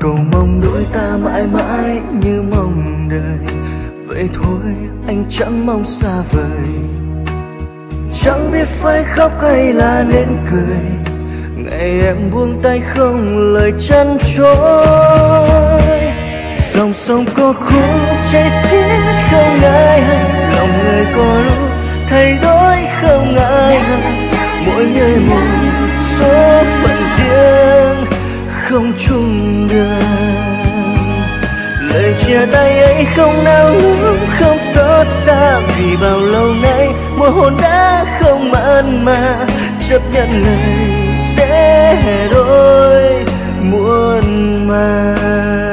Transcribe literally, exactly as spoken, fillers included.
cầu mong đôi ta mãi mãi như mong đời. Vậy thôi anh chẳng mong xa vời, chẳng biết phải khóc hay là nên cười. Ngày em buông tay không lời chăn trối, dòng sông có khúc chảy xiết không ai hay, lòng người có lúc thay đổi không ai hay. Mỗi người một số phận riêng không chung đường, lời chia tay ấy không nao núng không xót xa, vì bao lâu nay môi hôn đã không mặn mà. Chấp nhận lời sẽ đổi muôn màng.